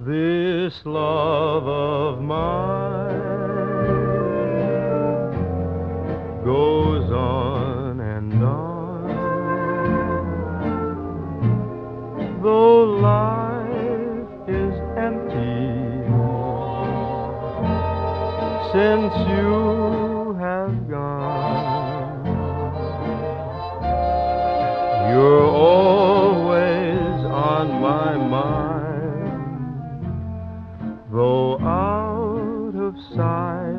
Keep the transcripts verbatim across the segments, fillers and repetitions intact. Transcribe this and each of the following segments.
This love of mine goes on and on, though life is empty since you have gone. You're always on my mind, though out of sight.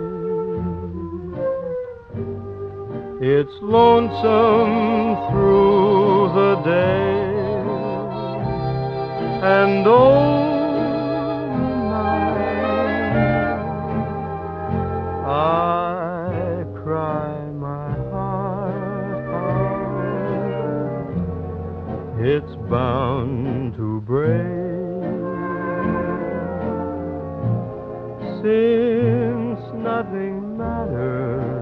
It's lonesome through the day, and oh, night I cry my heart out. It's bound to break, since nothing matters.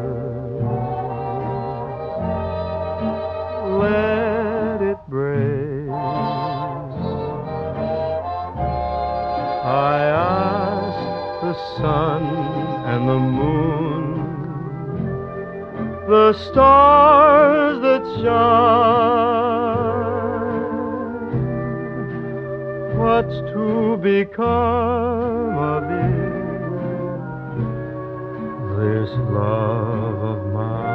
Let it break. I ask the sun and the moon, the stars that shine, what's to become of it, this love of mine?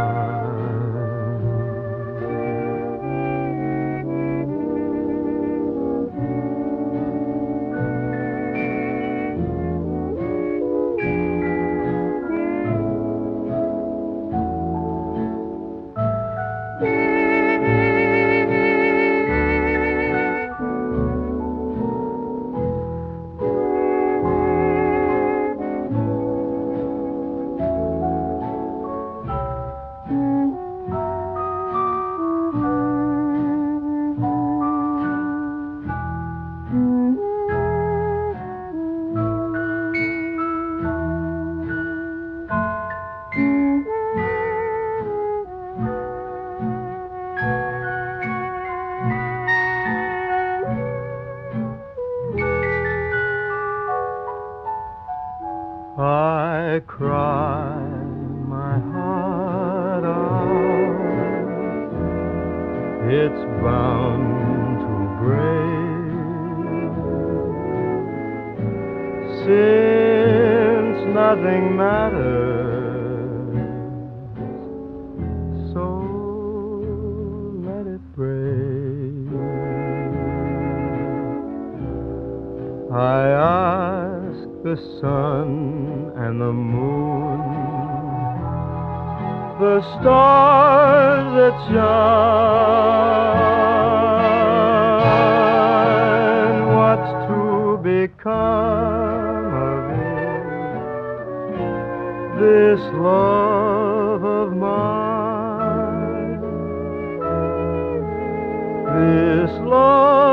I cry my heart out, it's bound to break, since nothing matters, so let it break. I ask the sun and the moon, the stars that shine, what's to become of it, this love of mine, this love